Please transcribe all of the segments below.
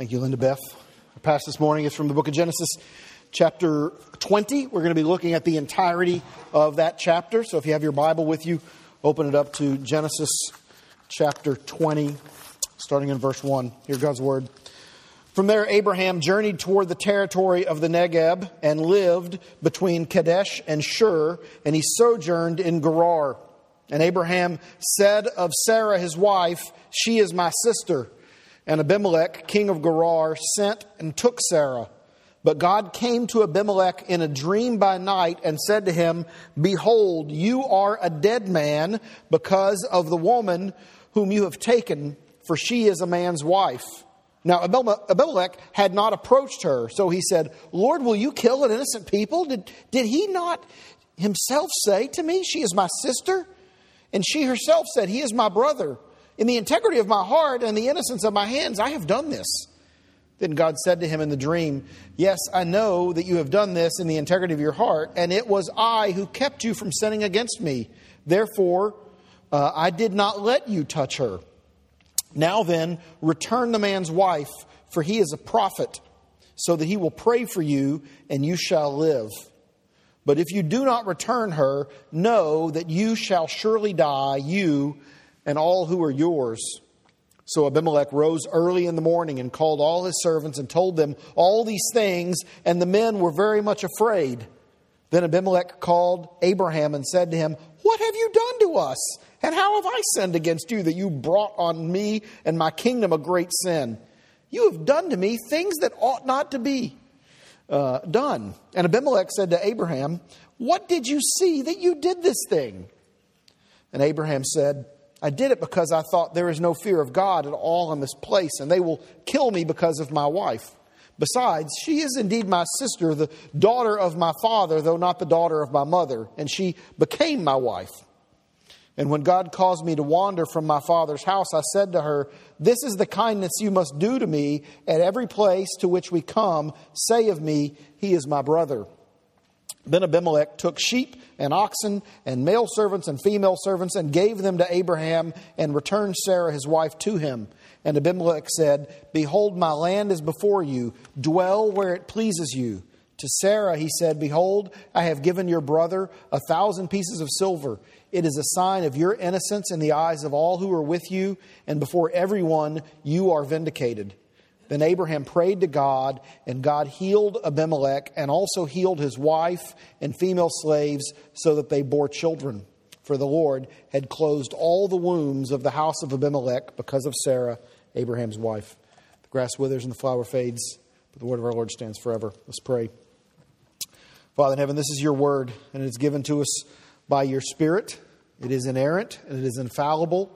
Thank you, Linda Beth. Our passage this morning is from the book of Genesis, chapter 20. We're going to be looking at the entirety of that chapter. So if you have your Bible with you, open it up to Genesis chapter 20, starting in verse 1. Hear God's word. From there, Abraham journeyed toward the territory of the Negeb and lived between Kadesh and Shur, and he sojourned in Gerar. And Abraham said of Sarah his wife, "She is my sister." And Abimelech, king of Gerar, sent and took Sarah. But God came to Abimelech in a dream by night and said to him, "Behold, you are a dead man because of the woman whom you have taken, for she is a man's wife." Now Abimelech had not approached her, so he said, "Lord, will you kill an innocent people? Did he not himself say to me, 'She is my sister'? And she herself said, 'He is my brother.' In the integrity of my heart and the innocence of my hands, I have done this." Then God said to him in the dream, "Yes, I know that you have done this in the integrity of your heart, and it was I who kept you from sinning against me. Therefore, I did not let you touch her. Now then, return the man's wife, for he is a prophet, so that he will pray for you, and you shall live. But if you do not return her, know that you shall surely die, you and all who are yours." So Abimelech rose early in the morning and called all his servants and told them all these things, and the men were very much afraid. Then Abimelech called Abraham and said to him, "What have you done to us? And how have I sinned against you that you brought on me and my kingdom a great sin? You have done to me things that ought not to be done." And Abimelech said to Abraham, "What did you see that you did this thing?" And Abraham said, "I did it because I thought there is no fear of God at all in this place, and they will kill me because of my wife. Besides, she is indeed my sister, the daughter of my father, though not the daughter of my mother, and she became my wife. And when God caused me to wander from my father's house, I said to her, 'This is the kindness you must do to me at every place to which we come. Say of me, he is my brother.' Then Abimelech took sheep and oxen and male servants and female servants and gave them to Abraham and returned Sarah his wife to him. And Abimelech said, 'Behold, my land is before you. Dwell where it pleases you.' To Sarah he said, 'Behold, I have given your brother 1,000 pieces of silver. It is a sign of your innocence in the eyes of all who are with you, and before everyone you are vindicated.' Then Abraham prayed to God, and God healed Abimelech and also healed his wife and female slaves so that they bore children. For the Lord had closed all the wombs of the house of Abimelech because of Sarah, Abraham's wife. The grass withers and the flower fades, but the word of our Lord stands forever." Let's pray. Father in heaven, this is your word, and it is given to us by your Spirit. It is inerrant, and it is infallible.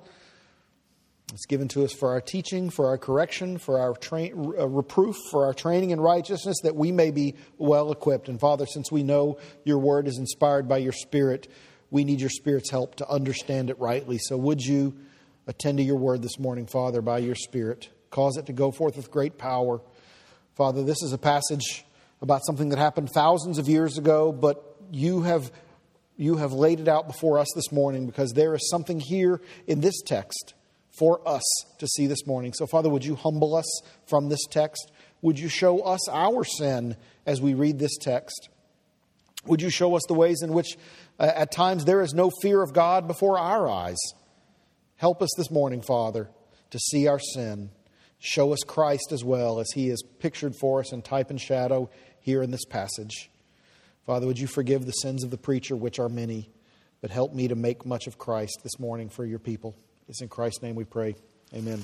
It's given to us for our teaching, for our correction, for our reproof, for our training in righteousness, that we may be well equipped. And Father, since we know your word is inspired by your Spirit, we need your Spirit's help to understand it rightly. So would you attend to your word this morning, Father, by your Spirit. Cause it to go forth with great power. Father, this is a passage about something that happened thousands of years ago, but you have laid it out before us this morning, because there is something here in this text for us to see this morning. So, Father, would you humble us from this text? Would you show us our sin as we read this text? Would you show us the ways in which at times there is no fear of God before our eyes? Help us this morning, Father, to see our sin. Show us Christ as well, as he is pictured for us in type and shadow here in this passage. Father, would you forgive the sins of the preacher, which are many, but help me to make much of Christ this morning for your people. It's in Christ's name we pray. Amen.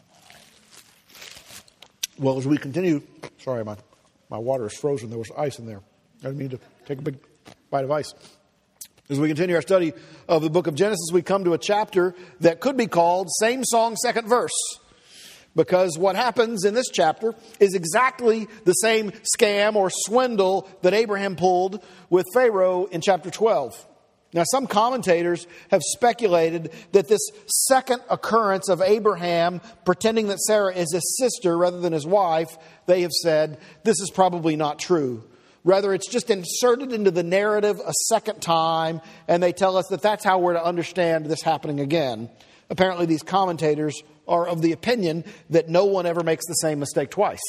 Well, as we continue, sorry, my water is frozen. There was ice in there. I need to take a big bite of ice. As we continue our study of the book of Genesis, we come to a chapter that could be called Same Song, Second Verse. Because what happens in this chapter is exactly the same scam or swindle that Abraham pulled with Pharaoh in chapter 12. Now, some commentators have speculated that this second occurrence of Abraham pretending that Sarah is his sister rather than his wife, they have said this is probably not true. Rather, it's just inserted into the narrative a second time, and they tell us that that's how we're to understand this happening again. Apparently, these commentators are of the opinion that no one ever makes the same mistake twice.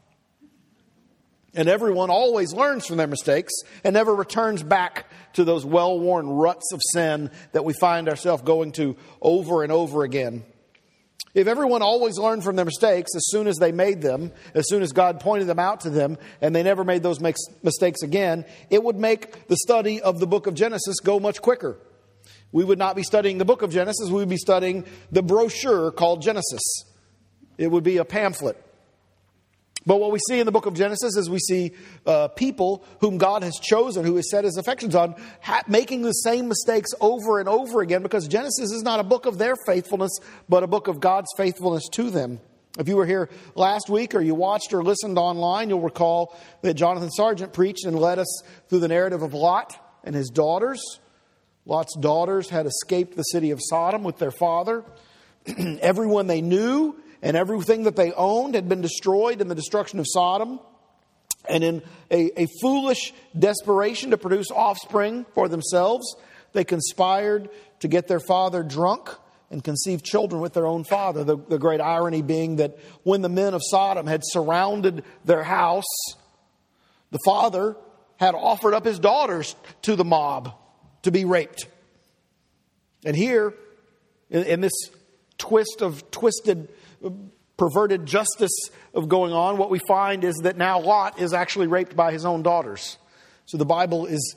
And everyone always learns from their mistakes and never returns back to those well-worn ruts of sin that we find ourselves going to over and over again. If everyone always learned from their mistakes as soon as they made them, as soon as God pointed them out to them, and they never made those mistakes again, it would make the study of the book of Genesis go much quicker. We would not be studying the book of Genesis, we would be studying the brochure called Genesis. It would be a pamphlet. But what we see in the book of Genesis is we see people whom God has chosen, who has set his affections on, making the same mistakes over and over again, because Genesis is not a book of their faithfulness, but a book of God's faithfulness to them. If you were here last week or you watched or listened online, you'll recall that Jonathan Sargent preached and led us through the narrative of Lot and his daughters. Lot's daughters had escaped the city of Sodom with their father. Everyone they knew and everything that they owned had been destroyed in the destruction of Sodom. And in a foolish desperation to produce offspring for themselves, they conspired to get their father drunk and conceive children with their own father. The great irony being that when the men of Sodom had surrounded their house, the father had offered up his daughters to the mob to be raped. And here, in this twisted, perverted justice of going on, what we find is that now Lot is actually raped by his own daughters. So the Bible is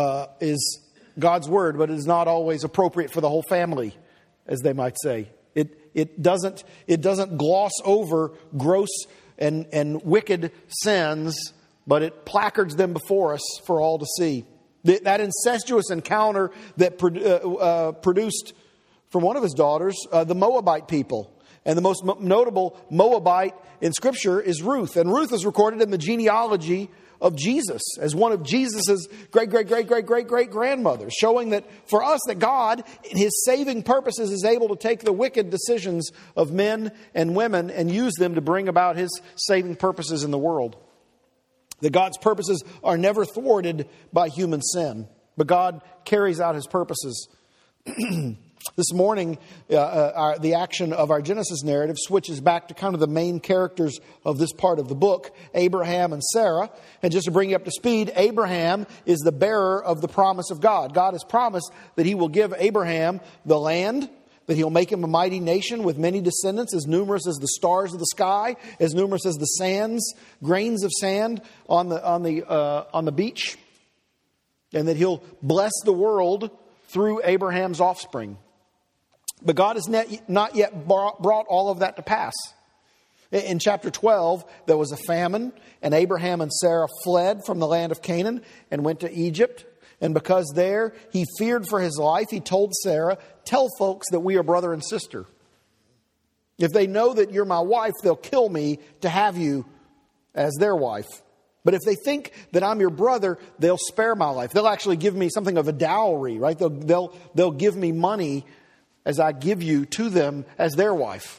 God's word, but it is not always appropriate for the whole family, as they might say. It doesn't gloss over gross and wicked sins, but it placards them before us for all to see. That incestuous encounter that produced from one of his daughters the Moabite people. And the most notable Moabite in Scripture is Ruth. And Ruth is recorded in the genealogy of Jesus as one of Jesus' great-great-great-great-great-great-grandmothers, showing that for us that God, in his saving purposes, is able to take the wicked decisions of men and women and use them to bring about his saving purposes in the world. That God's purposes are never thwarted by human sin, but God carries out his purposes. This morning, the action of our Genesis narrative switches back to kind of the main characters of this part of the book, Abraham and Sarah. And just to bring you up to speed, Abraham is the bearer of the promise of God. God has promised that he will give Abraham the land, that he'll make him a mighty nation with many descendants, as numerous as the stars of the sky, as numerous as the sands, grains of sand on the beach, and that he'll bless the world through Abraham's offspring. But God has not yet brought all of that to pass. In chapter 12, there was a famine, and Abraham and Sarah fled from the land of Canaan and went to Egypt. And because there he feared for his life, he told Sarah, "Tell folks that we are brother and sister. If they know that you're my wife, they'll kill me to have you as their wife. But if they think that I'm your brother, they'll spare my life. They'll actually give me something of a dowry, right? They'll give me money as I give you to them as their wife."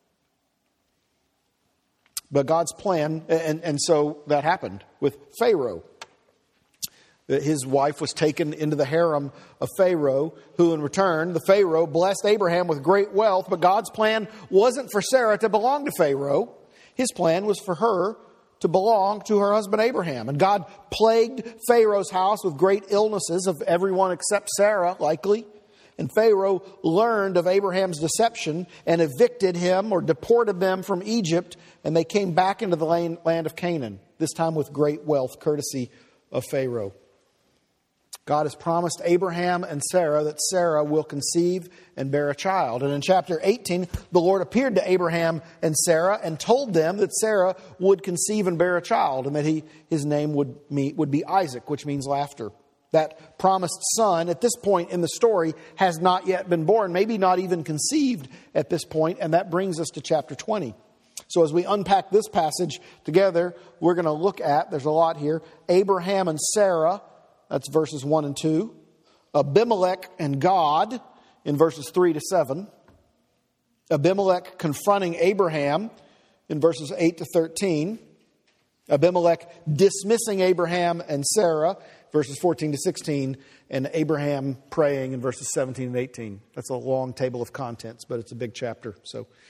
But God's plan, and so that happened with Pharaoh. His wife was taken into the harem of Pharaoh, who in return, the Pharaoh blessed Abraham with great wealth. But God's plan wasn't for Sarah to belong to Pharaoh. His plan was for her to belong to her husband Abraham. And God plagued Pharaoh's house with great illnesses of everyone except Sarah, likely. And Pharaoh learned of Abraham's deception and evicted him or deported them from Egypt. And they came back into the land of Canaan, this time with great wealth, courtesy of Pharaoh. God has promised Abraham and Sarah that Sarah will conceive and bear a child. And in chapter 18, the Lord appeared to Abraham and Sarah and told them that Sarah would conceive and bear a child, and that his name would be Isaac, which means laughter. That promised son, at this point in the story, has not yet been born, maybe not even conceived at this point, and that brings us to chapter 20. So as we unpack this passage together, we're going to look at, there's a lot here, Abraham and Sarah, that's verses 1 and 2. Abimelech and God in verses 3 to 7. Abimelech confronting Abraham in verses 8 to 13. Abimelech dismissing Abraham and Sarah, verses 14 to 16. And Abraham praying in verses 17 and 18. That's a long table of contents, but it's a big chapter. So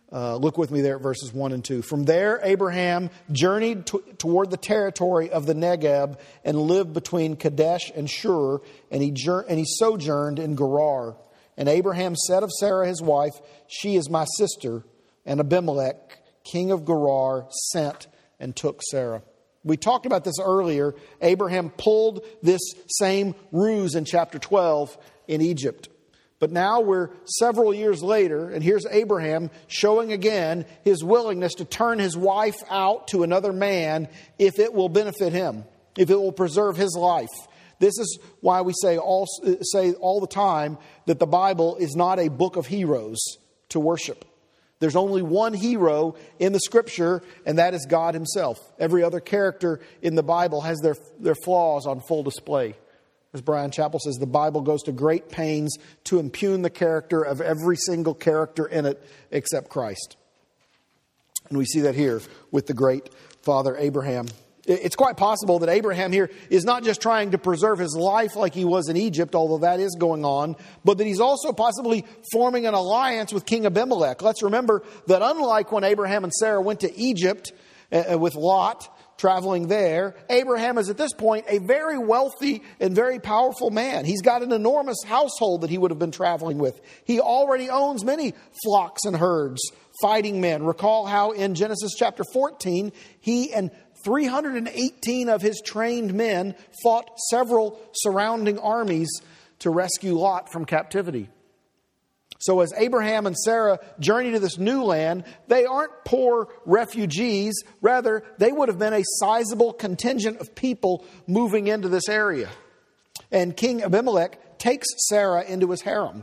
Look with me there at verses 1 and 2. From there, Abraham journeyed toward the territory of the Negeb and lived between Kadesh and Shur, and he sojourned in Gerar. And Abraham said of Sarah his wife, "She is my sister." And Abimelech, king of Gerar, sent and took Sarah. We talked about this earlier. Abraham pulled this same ruse in chapter 12 in Egypt. But now we're several years later, and here's Abraham showing again his willingness to turn his wife out to another man if it will benefit him, if it will preserve his life. This is why we say all the time that the Bible is not a book of heroes to worship. There's only one hero in the Scripture, and that is God himself. Every other character in the Bible has their flaws on full display. As Brian Chappell says, the Bible goes to great pains to impugn the character of every single character in it except Christ. And we see that here with the great father Abraham. It's quite possible that Abraham here is not just trying to preserve his life like he was in Egypt, although that is going on, but that he's also possibly forming an alliance with King Abimelech. Let's remember that unlike when Abraham and Sarah went to Egypt with Lot, traveling there, Abraham is at this point a very wealthy and very powerful man. He's got an enormous household that he would have been traveling with. He already owns many flocks and herds, fighting men. Recall how in Genesis chapter 14, he and 318 of his trained men fought several surrounding armies to rescue Lot from captivity. So as Abraham and Sarah journey to this new land, they aren't poor refugees. Rather, they would have been a sizable contingent of people moving into this area. And King Abimelech takes Sarah into his harem.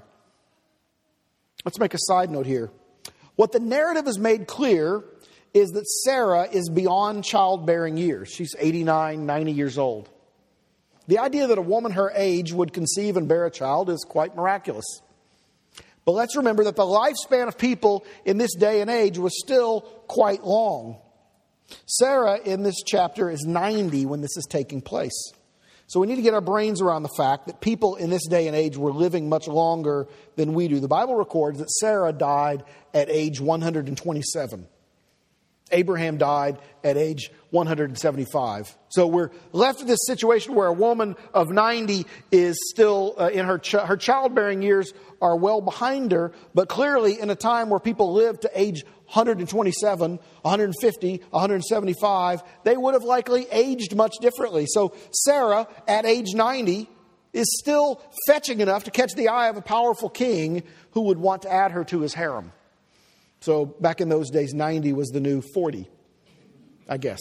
Let's make a side note here. What the narrative has made clear is that Sarah is beyond childbearing years. She's 89, 90 years old. The idea that a woman her age would conceive and bear a child is quite miraculous. But let's remember that the lifespan of people in this day and age was still quite long. Sarah in this chapter is 90 when this is taking place. So we need to get our brains around the fact that people in this day and age were living much longer than we do. The Bible records that Sarah died at age 127. Abraham died at age 175. So we're left with this situation where a woman of 90 is still in her childbearing years are well behind her, but clearly in a time where people lived to age 127, 150, 175, they would have likely aged much differently. So Sarah at age 90 is still fetching enough to catch the eye of a powerful king who would want to add her to his harem. So back in those days, 90 was the new 40, I guess.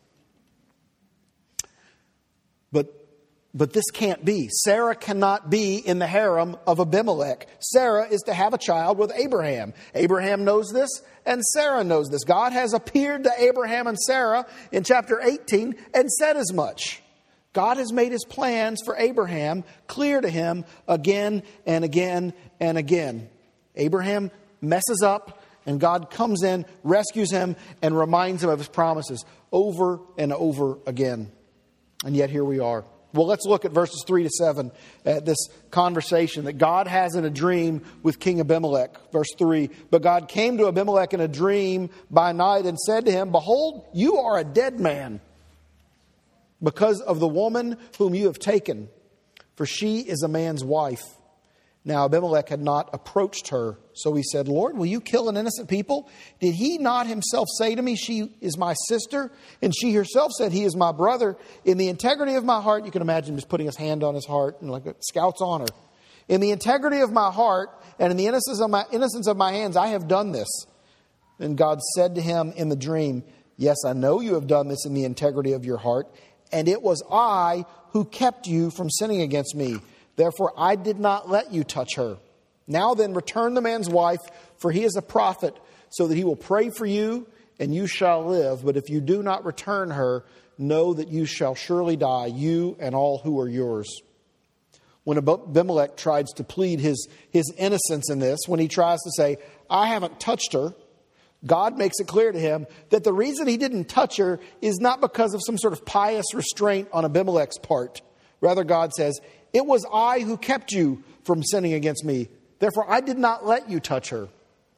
But this can't be. Sarah cannot be in the harem of Abimelech. Sarah is to have a child with Abraham. Abraham knows this, and Sarah knows this. God has appeared to Abraham and Sarah in chapter 18 and said as much. God has made his plans for Abraham clear to him again and again and again. Abraham messes up, and God comes in, rescues him, and reminds him of his promises over and over again. And yet here we are. Well, let's look at verses 3 to 7 at this conversation that God has in a dream with King Abimelech. Verse 3, "But God came to Abimelech in a dream by night and said to him, 'Behold, you are a dead man because of the woman whom you have taken, for she is a man's wife.' Now Abimelech had not approached her. So he said, 'Lord, will you kill an innocent people? Did he not himself say to me, she is my sister? And she herself said, he is my brother. In the integrity of my heart,'" you can imagine just putting his hand on his heart and like a scout's honor. "In the integrity of my heart and in the innocence of my hands, I have done this.' And God said to him in the dream, 'Yes, I know you have done this in the integrity of your heart. And it was I who kept you from sinning against me. Therefore, I did not let you touch her. Now then, return the man's wife, for he is a prophet, so that he will pray for you, and you shall live. But if you do not return her, know that you shall surely die, you and all who are yours.'" When Abimelech tries to plead his innocence in this, when he tries to say, "I haven't touched her," God makes it clear to him that the reason he didn't touch her is not because of some sort of pious restraint on Abimelech's part. Rather, God says, "It was I who kept you from sinning against me. Therefore, I did not let you touch her."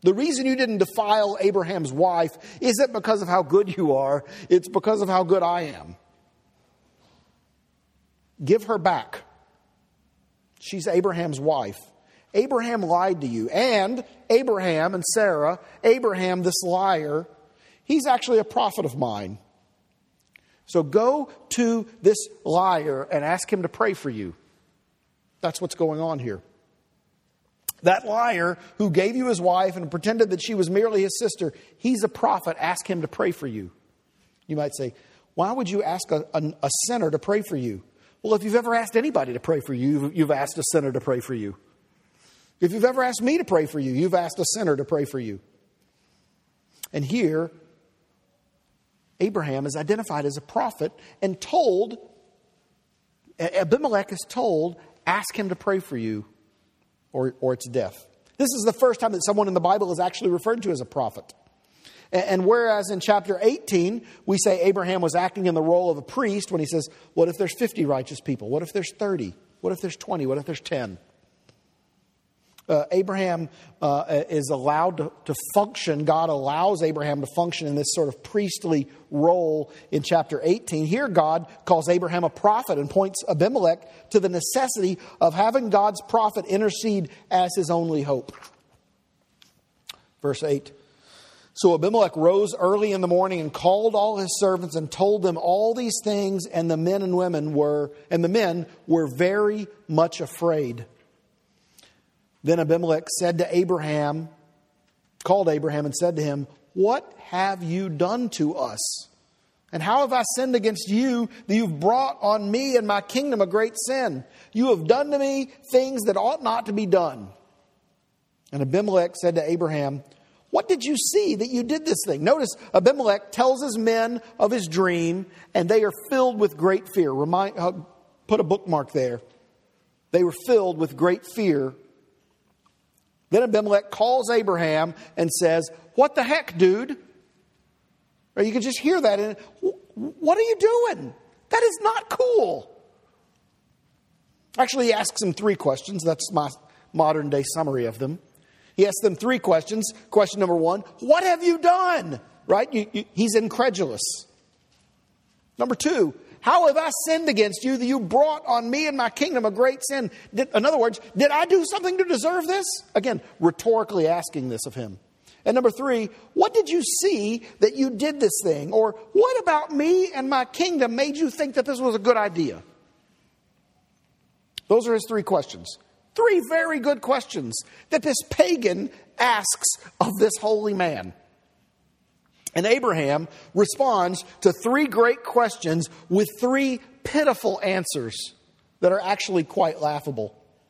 The reason you didn't defile Abraham's wife isn't because of how good you are. It's because of how good I am. Give her back. She's Abraham's wife. Abraham lied to you. And Abraham and Sarah, Abraham, this liar, he's actually a prophet of mine. So go to this liar and ask him to pray for you. That's what's going on here. That liar who gave you his wife and pretended that she was merely his sister, he's a prophet. Ask him to pray for you. You might say, why would you ask a sinner to pray for you? Well, if you've ever asked anybody to pray for you, you've asked a sinner to pray for you. If you've ever asked me to pray for you, you've asked a sinner to pray for you. And here, Abraham is identified as a prophet and told, Abimelech is told, ask him to pray for you or it's death. This is the first time that someone in the Bible is actually referred to as a prophet. And whereas in chapter 18, we say Abraham was acting in the role of a priest when he says, what if there's 50 righteous people? What if there's 30? What if there's 20? What if there's 10? Abraham is allowed to function. God allows Abraham to function in this sort of priestly role in chapter 18. Here God calls Abraham a prophet and points Abimelech to the necessity of having God's prophet intercede as his only hope. Verse 8. So Abimelech rose early in the morning and called all his servants and told them all these things, and the men were very much afraid. Then Abimelech said to Abraham, called Abraham and said to him, what have you done to us? And how have I sinned against you that you've brought on me and my kingdom a great sin? You have done to me things that ought not to be done. And Abimelech said to Abraham, what did you see that you did this thing? Notice Abimelech tells his men of his dream, and they are filled with great fear. Put a bookmark there. They were filled with great fear. Then Abimelech calls Abraham and says, what the heck, dude? Or you can just hear that. And what are you doing? That is not cool. Actually, he asks him 3 questions. That's my modern day summary of them. He asks them 3 questions. Question number 1, what have you done? Right? He's incredulous. Number 2, how have I sinned against you that you brought on me and my kingdom a great sin? In other words, did I do something to deserve this? Again, rhetorically asking this of him. And number 3, what did you see that you did this thing? Or what about me and my kingdom made you think that this was a good idea? Those are his 3 questions. 3 very good questions that this pagan asks of this holy man. And Abraham responds to 3 great questions with 3 pitiful answers that are actually quite laughable.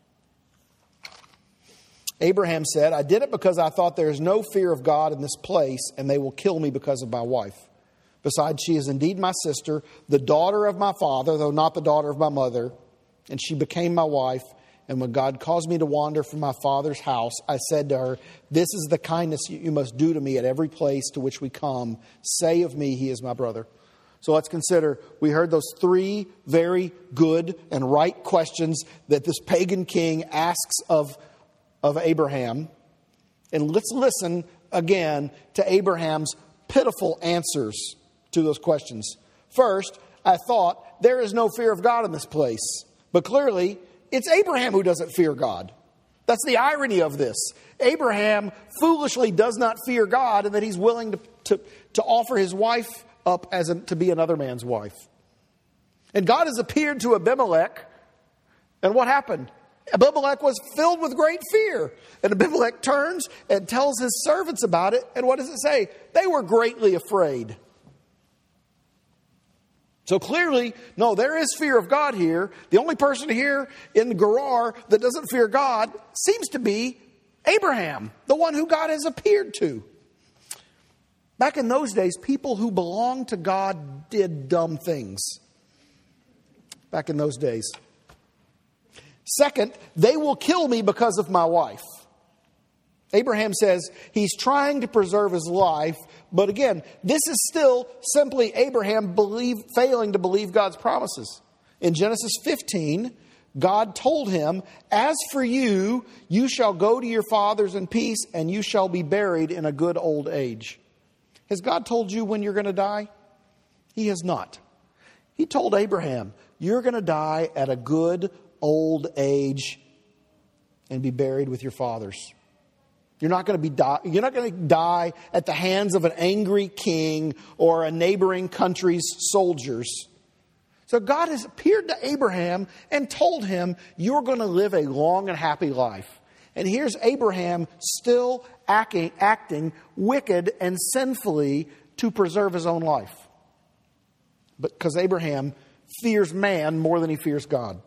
Abraham said, I did it because I thought there is no fear of God in this place, and they will kill me because of my wife. Besides, she is indeed my sister, the daughter of my father, though not the daughter of my mother, and she became my wife. And when God caused me to wander from my father's house, I said to her, this is the kindness you must do to me at every place to which we come. Say of me, he is my brother. So let's consider, we heard those 3 very good and right questions that this pagan king asks of Abraham. And let's listen again to Abraham's pitiful answers to those questions. First, I thought, there is no fear of God in this place. But clearly, it's Abraham who doesn't fear God. That's the irony of this. Abraham foolishly does not fear God, and that he's willing to offer his wife up to be another man's wife. And God has appeared to Abimelech, and what happened? Abimelech was filled with great fear. And Abimelech turns and tells his servants about it, and what does it say? They were greatly afraid. So clearly, no, there is fear of God here. The only person here in Gerar that doesn't fear God seems to be Abraham, the one who God has appeared to. Back in those days, people who belonged to God did dumb things. Back in those days. Second, they will kill me because of my wife. Abraham says he's trying to preserve his life, but again, this is still simply Abraham failing to believe God's promises. In Genesis 15, God told him, "As for you, you shall go to your fathers in peace, and you shall be buried in a good old age." Has God told you when you're going to die? He has not. He told Abraham, you're going to die at a good old age and be buried with your fathers. You're not going to die at the hands of an angry king or a neighboring country's soldiers. So God has appeared to Abraham and told him, you're going to live a long and happy life. And here's Abraham still acting wicked and sinfully to preserve his own life. But because Abraham fears man more than he fears God.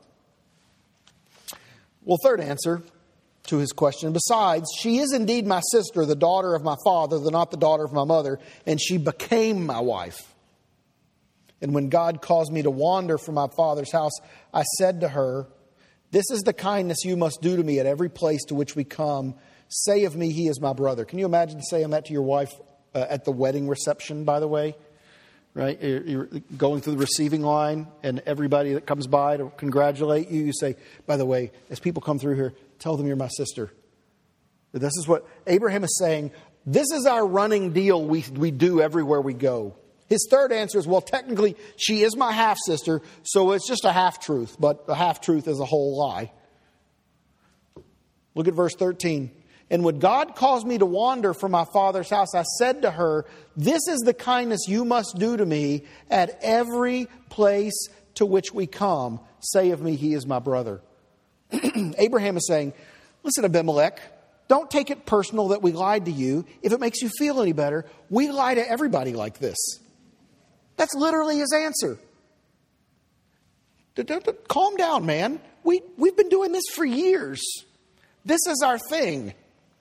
Well, third answer to his question. Besides, she is indeed my sister, the daughter of my father, though not the daughter of my mother, and she became my wife. And when God caused me to wander from my father's house, I said to her, this is the kindness you must do to me at every place to which we come. Say of me, he is my brother. Can you imagine saying that to your wife at the wedding reception, by the way? Right? You're going through the receiving line, and everybody that comes by to congratulate you, you say, by the way, as people come through here, tell them you're my sister. This is what Abraham is saying. This is our running deal we do everywhere we go. His third answer is, well, technically, she is my half-sister, so it's just a half-truth, but a half-truth is a whole lie. Look at verse 13. And when God caused me to wander from my father's house, I said to her, this is the kindness you must do to me at every place to which we come. Say of me, he is my brother. Abraham is saying, listen, Abimelech, don't take it personal that we lied to you. If it makes you feel any better, we lie to everybody like this. That's literally his answer. Calm down, man. We've been doing this for years. This is our thing.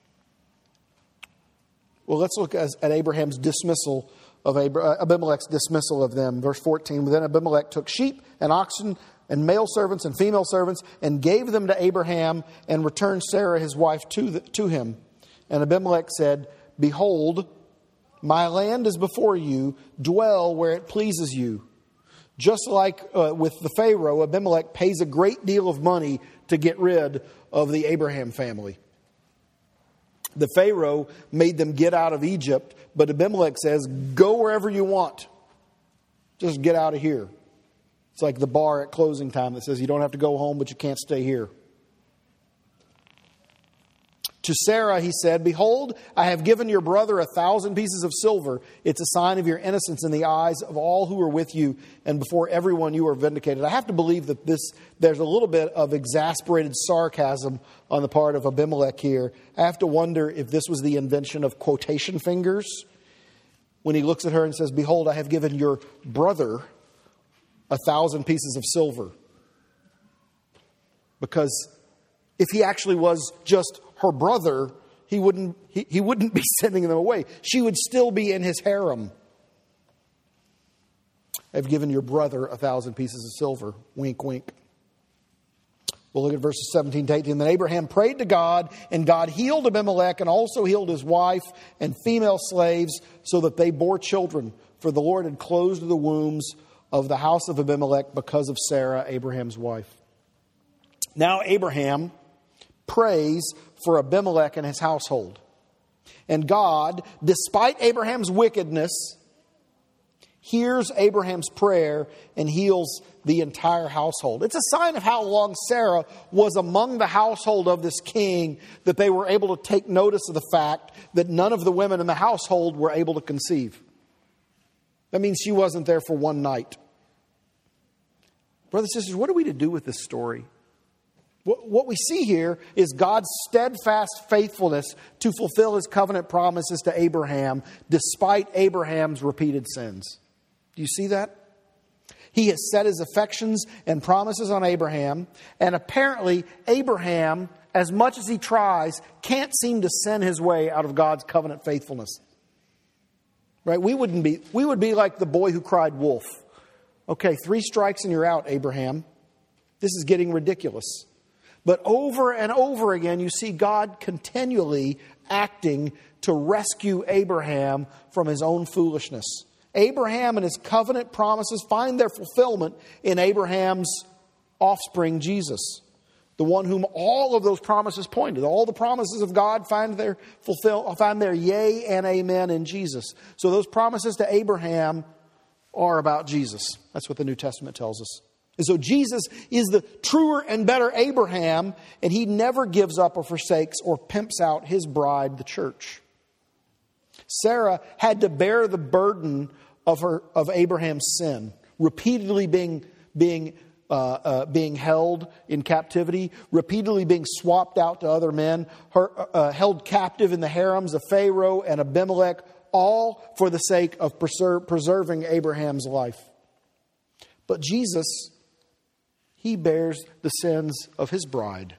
Well, let's look at Abraham's dismissal of Abimelech's dismissal of them. Verse 14, then Abimelech took sheep and oxen and male servants and female servants and gave them to Abraham and returned Sarah his wife to him. And Abimelech said, behold, my land is before you. Dwell where it pleases you. Just like with the Pharaoh, Abimelech pays a great deal of money to get rid of the Abraham family. The Pharaoh made them get out of Egypt, but Abimelech says, go wherever you want. Just get out of here. It's like the bar at closing time that says you don't have to go home, but you can't stay here. To Sarah, he said, behold, I have given your brother 1,000 pieces of silver. It's a sign of your innocence in the eyes of all who are with you, and before everyone you are vindicated. I have to believe that there's a little bit of exasperated sarcasm on the part of Abimelech here. I have to wonder if this was the invention of quotation fingers. When he looks at her and says, behold, I have given your brother 1,000 pieces of silver. Because if he actually was just her brother, he wouldn't be sending them away. She would still be in his harem. I've given your brother 1,000 pieces of silver. Wink, wink. We'll look at verses 17 to 18. Then Abraham prayed to God, and God healed Abimelech and also healed his wife and female slaves so that they bore children. For the Lord had closed the wombs of the house of Abimelech because of Sarah, Abraham's wife. Now Abraham prays for Abimelech and his household. And God, despite Abraham's wickedness, hears Abraham's prayer and heals the entire household. It's a sign of how long Sarah was among the household of this king that they were able to take notice of the fact that none of the women in the household were able to conceive. That means she wasn't there for one night. Brothers and sisters, what are we to do with this story? What we see here is God's steadfast faithfulness to fulfill his covenant promises to Abraham despite Abraham's repeated sins. Do you see that? He has set his affections and promises on Abraham, and apparently Abraham, as much as he tries, can't seem to sin his way out of God's covenant faithfulness. Right? We would be like the boy who cried wolf. Okay, 3 strikes and you're out, Abraham. This is getting ridiculous. But over and over again, you see God continually acting to rescue Abraham from his own foolishness. Abraham and his covenant promises find their fulfillment in Abraham's offspring, Jesus. The one whom all of those promises pointed. All the promises of God find their yea and amen in Jesus. So those promises to Abraham are about Jesus. That's what the New Testament tells us. And so Jesus is the truer and better Abraham, and he never gives up or forsakes or pimps out his bride, the church. Sarah had to bear the burden of Abraham's sin, repeatedly being held in captivity, repeatedly being swapped out to other men, held captive in the harems of Pharaoh and Abimelech, all for the sake of preserving Abraham's life. But Jesus, he bears the sins of his bride.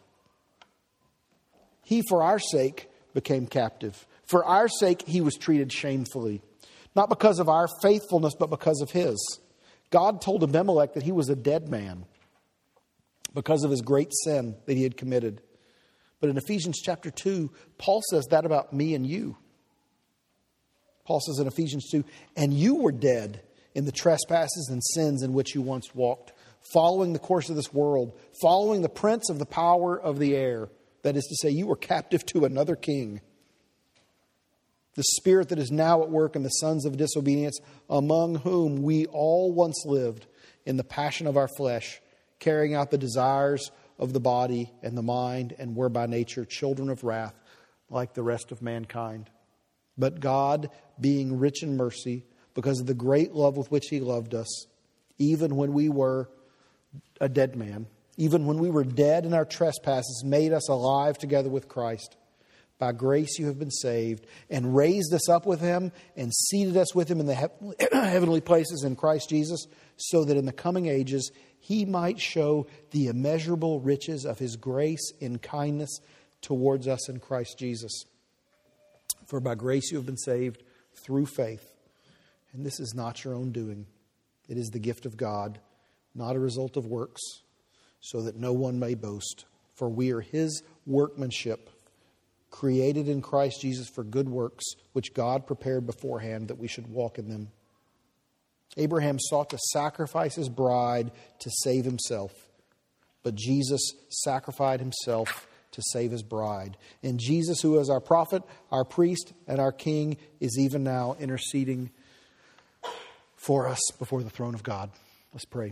He, for our sake, became captive. For our sake, he was treated shamefully. Not because of our faithfulness, but because of his. God told Abimelech that he was a dead man because of his great sin that he had committed. But in Ephesians chapter 2, Paul says that about me and you. Paul says in Ephesians 2, and you were dead in the trespasses and sins in which you once walked, following the course of this world, following the prince of the power of the air. That is to say, you were captive to another king. The spirit that is now at work in the sons of disobedience, among whom we all once lived in the passion of our flesh, carrying out the desires of the body and the mind, and were by nature children of wrath, like the rest of mankind. But God, being rich in mercy, because of the great love with which he loved us, even when we were a dead man, even when we were dead in our trespasses, made us alive together with Christ. By grace you have been saved, and raised us up with him, and seated us with him in the heavenly places in Christ Jesus, so that in the coming ages he might show the immeasurable riches of his grace in kindness towards us in Christ Jesus. For by grace you have been saved through faith. And this is not your own doing. It is the gift of God, not a result of works, so that no one may boast. For we are his workmanship, created in Christ Jesus for good works, which God prepared beforehand that we should walk in them. Abraham sought to sacrifice his bride to save himself, but Jesus sacrificed himself to save his bride. And Jesus, who is our prophet, our priest, and our king, is even now interceding for us before the throne of God. Let's pray.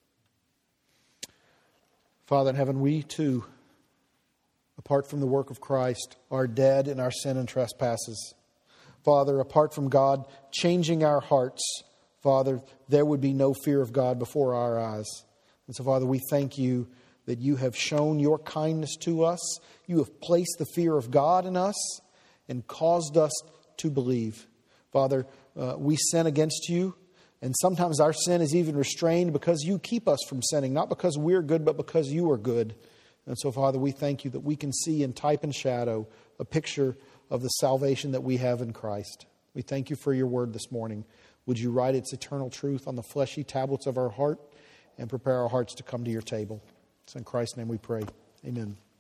Father in heaven, we too, apart from the work of Christ, are dead in our sin and trespasses. Father, apart from God changing our hearts, Father, there would be no fear of God before our eyes. And so, Father, we thank you that you have shown your kindness to us. You have placed the fear of God in us and caused us to believe. Father, we sin against you, and sometimes our sin is even restrained because you keep us from sinning, not because we're good, but because you are good. And so, Father, we thank you that we can see in type and shadow a picture of the salvation that we have in Christ. We thank you for your word this morning. Would you write its eternal truth on the fleshy tablets of our heart and prepare our hearts to come to your table? It's in Christ's name we pray. Amen.